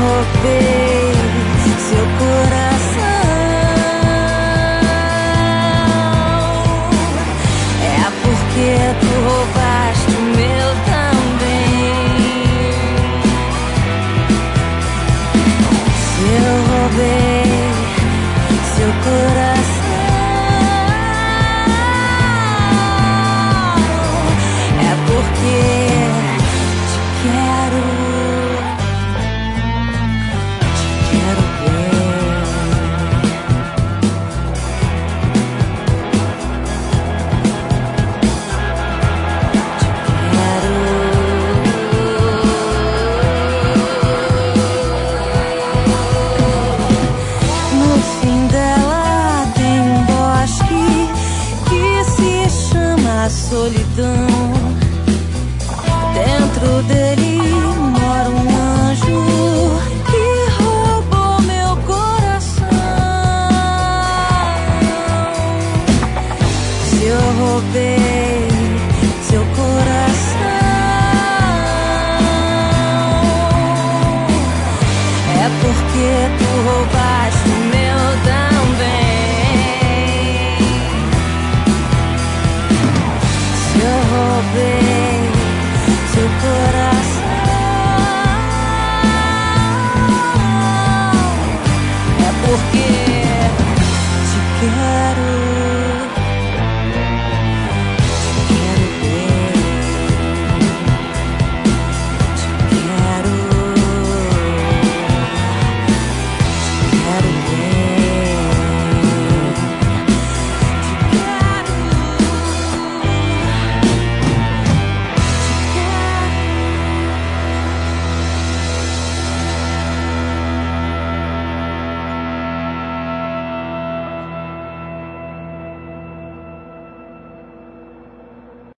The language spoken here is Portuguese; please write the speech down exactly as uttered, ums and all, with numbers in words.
roubei seu coração, é porque tu roubaste o meu também. Se eu roubei seu coração, é porque te quero, te quero bem. Te quero. No fim dela tem um bosque que se chama solidão. Dentro dele